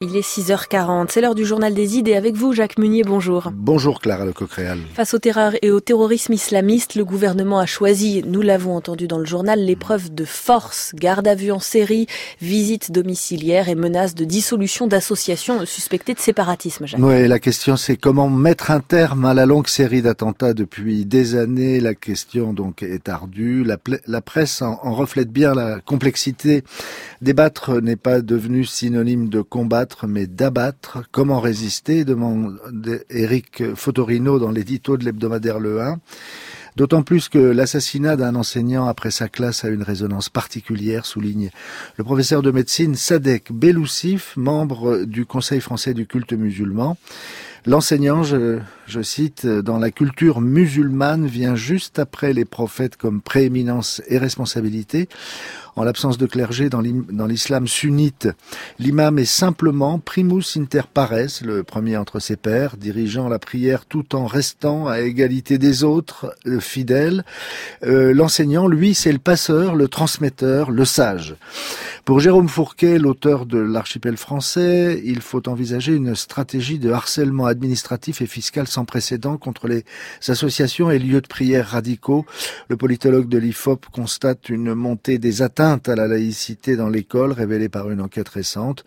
Il est 6h40, c'est l'heure du journal des idées avec vous, Jacques Munier, bonjour. Bonjour Clara Lecoq-Réal. Face au terreur et au terrorisme islamiste, le gouvernement a choisi, nous l'avons entendu dans le journal, l'épreuve de force, garde à vue en série, visite domiciliaire et menace de dissolution d'associations suspectées de séparatisme, Jacques. Oui, la question c'est comment mettre un terme à la longue série d'attentats depuis des années. La question donc est ardue. La presse en reflète bien la complexité. Débattre n'est pas devenu synonyme de combattre, mais d'abattre. Comment résister, demande Éric Fotorino dans l'édito de l'hebdomadaire Le 1. D'autant plus que l'assassinat d'un enseignant après sa classe a une résonance particulière, souligne le professeur de médecine Sadek Beloussif, membre du Conseil français du culte musulman. L'enseignant, je cite, dans la culture musulmane vient juste après les prophètes comme prééminence et responsabilité. En l'absence de clergé dans l'islam sunnite, l'imam est simplement primus inter pares, le premier entre ses pairs, dirigeant la prière tout en restant à égalité des autres, fidèles. L'enseignant, lui, c'est le passeur, le transmetteur, le sage. Pour Jérôme Fourquet, l'auteur de l'Archipel français, il faut envisager une stratégie de harcèlement administratif et fiscal sans précédent contre les associations et lieux de prière radicaux. Le politologue de l'IFOP constate une montée des atteintes à la laïcité dans l'école, révélée par une enquête récente.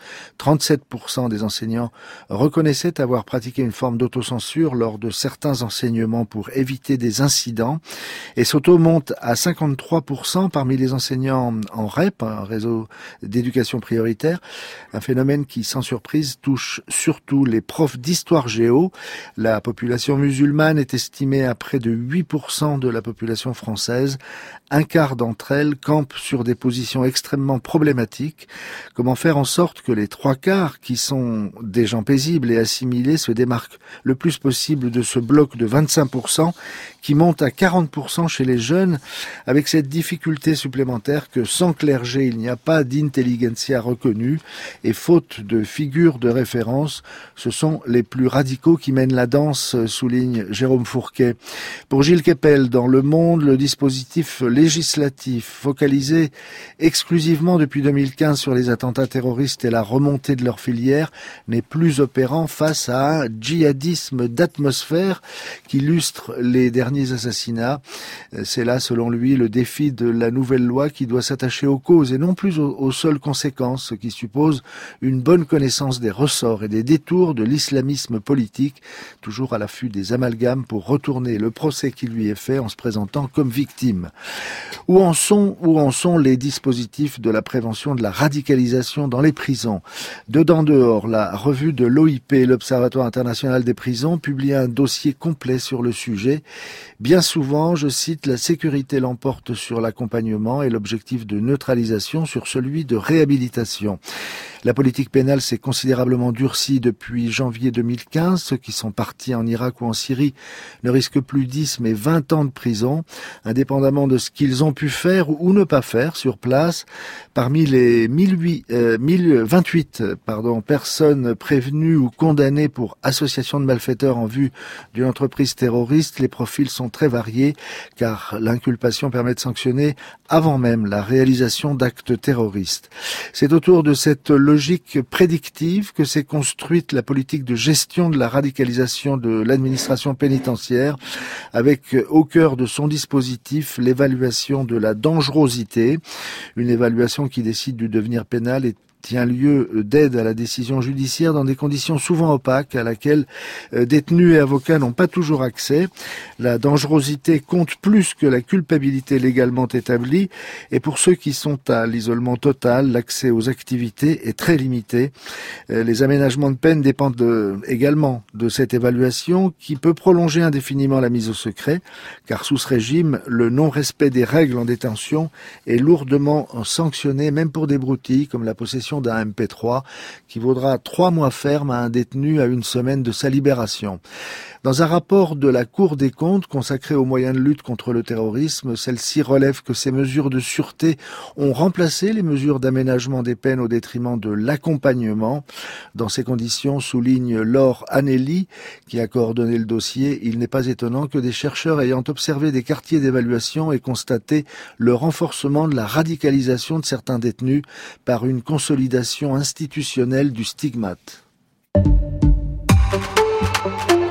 37% des enseignants reconnaissaient avoir pratiqué une forme d'autocensure lors de certains enseignements pour éviter des incidents. Et ce taux monte à 53% parmi les enseignants en REP, un réseau d'éducation prioritaire, un phénomène qui, sans surprise, touche surtout les profs d'histoire géo. La population musulmane est estimée à près de 8% de la population française. Un quart d'entre elles campent sur des positions extrêmement problématiques. Comment faire en sorte que les trois quarts, qui sont des gens paisibles et assimilés, se démarquent le plus possible de ce bloc de 25% qui monte à 40% chez les jeunes, avec cette difficulté supplémentaire que sans clergé, il n'y a pas d'intelligentsia reconnue, et faute de figures de référence, ce sont les plus radicaux qui mènent la danse, souligne Jérôme Fourquet. Pour Gilles Kepel, dans Le Monde, le dispositif législatif focalisé exclusivement depuis 2015 sur les attentats terroristes et la remontée de leur filière n'est plus opérant face à un djihadisme d'atmosphère qui illustre les derniers assassinats. C'est là, selon lui, le défi de la nouvelle loi qui doit s'attacher aux causes et non plus aux seules conséquences, ce qui suppose une bonne connaissance des ressorts et des détours de l'islamisme politique, toujours à l'affût des amalgames pour retourner le procès qui lui est fait en se présentant comme victime. Où en sont les dispositifs de la prévention de la radicalisation dans les prisons? Dedans dehors, la revue de l'OIP, l'Observatoire international des prisons, publie un dossier complet sur le sujet. Bien souvent, je cite, la sécurité l'emporte sur l'accompagnement et l'objectif de neutralisation sur celui de réhabilitation. La politique pénale s'est considérablement durcie depuis janvier 2015. Ceux qui sont partis en Irak ou en Syrie ne risquent plus 10 mais 20 ans de prison, indépendamment de ce qu'ils ont pu faire ou ne pas faire sur place. Parmi les 1028 personnes prévenues ou condamnées pour association de malfaiteurs en vue d'une entreprise terroriste, les profils sont très variés car l'inculpation permet de sanctionner avant même la réalisation d'actes terroristes. C'est autour de cette logique prédictive que s'est construite la politique de gestion de la radicalisation de l'administration pénitentiaire, avec au cœur de son dispositif l'évaluation de la dangerosité, une évaluation qui décide du devenir pénal et tient lieu d'aide à la décision judiciaire dans des conditions souvent opaques à laquelle détenus et avocats n'ont pas toujours accès. La dangerosité compte plus que la culpabilité légalement établie et pour ceux qui sont à l'isolement total, l'accès aux activités est très limité. Les aménagements de peine dépendent également de cette évaluation qui peut prolonger indéfiniment la mise au secret car sous ce régime, le non-respect des règles en détention est lourdement sanctionné même pour des broutilles comme la possession d'un MP3 qui vaudra 3 mois ferme à un détenu à une semaine de sa libération. Dans un rapport de la Cour des comptes consacré aux moyens de lutte contre le terrorisme, celle-ci relève que ces mesures de sûreté ont remplacé les mesures d'aménagement des peines au détriment de l'accompagnement. Dans ces conditions, souligne Laure Anneli, qui a coordonné le dossier, il n'est pas étonnant que des chercheurs ayant observé des quartiers d'évaluation aient constaté le renforcement de la radicalisation de certains détenus par une consolidation institutionnelle du stigmate.